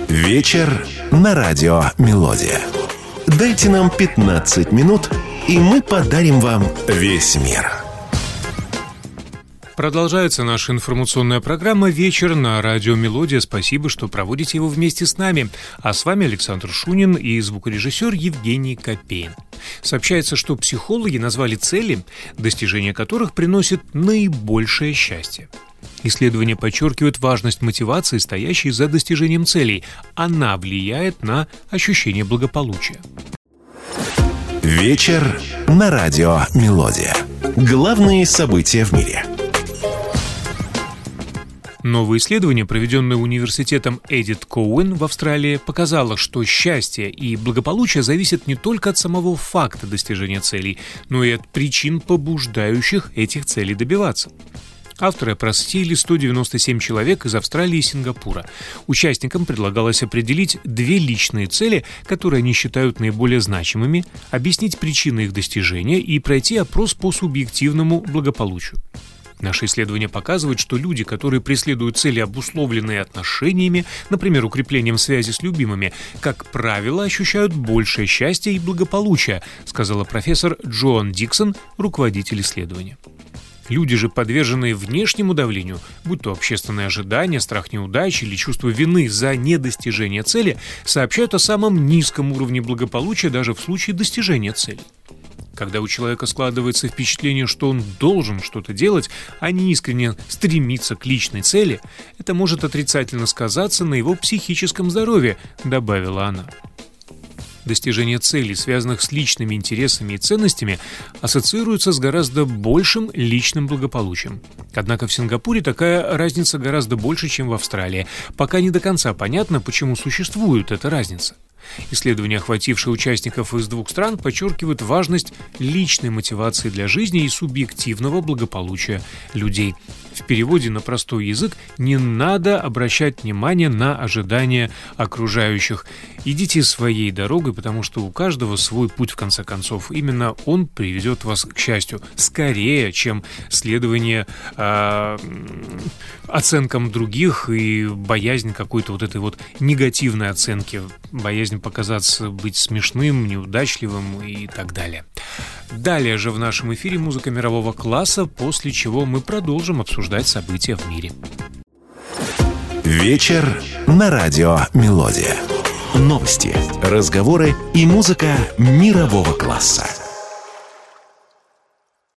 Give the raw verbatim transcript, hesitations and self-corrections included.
Вечер на радио «Мелодия». Дайте нам пятнадцать минут, и мы подарим вам весь мир. Продолжается наша информационная программа «Вечер» на радио «Мелодия». Спасибо, что проводите его вместе с нами. А с вами Александр Шунин и звукорежиссер Евгений Копейн. Сообщается, что психологи назвали цели, достижение которых приносит наибольшее счастье. Исследования подчеркивают важность мотивации, стоящей за достижением целей. Она влияет на ощущение благополучия. Вечер на радио «Мелодия». Главные события в мире. Новое исследование, проведенное университетом Эдит Коуэн в Австралии, показало, что счастье и благополучие зависят не только от самого факта достижения целей, но и от причин, побуждающих этих целей добиваться. Авторы опросили сто девяносто семь человек из Австралии и Сингапура. Участникам предлагалось определить две личные цели, которые они считают наиболее значимыми, объяснить причины их достижения и пройти опрос по субъективному благополучию. Наше исследование показывает, что люди, которые преследуют цели, обусловленные отношениями, например, укреплением связи с любимыми, как правило, ощущают большее счастье и благополучие, сказала профессор Джоан Диксон, руководитель исследования. Люди же, подверженные внешнему давлению, будь то общественные ожидания, страх неудачи или чувство вины за недостижение цели, сообщают о самом низком уровне благополучия даже в случае достижения цели. Когда у человека складывается впечатление, что он должен что-то делать, а не искренне стремится к личной цели, это может отрицательно сказаться на его психическом здоровье, добавила она. Достижение целей, связанных с личными интересами и ценностями, ассоциируется с гораздо большим личным благополучием. Однако в Сингапуре такая разница гораздо больше, чем в Австралии. Пока не до конца понятно, почему существует эта разница. Исследования, охватившие участников из двух стран, подчеркивают важность личной мотивации для жизни и субъективного благополучия людей. В переводе на простой язык: не надо обращать внимание на ожидания окружающих. Идите своей дорогой, потому что у каждого свой путь, в конце концов. Именно он приведет вас к счастью. Скорее, чем следование э, оценкам других и боязнь какой-то вот этой вот негативной оценки, боязнь показаться быть смешным, неудачливым и так далее. Далее же в нашем эфире музыка мирового класса, после чего мы продолжим обсуждать события в мире. Вечер на радио «Мелодия». Новости, разговоры и музыка мирового класса.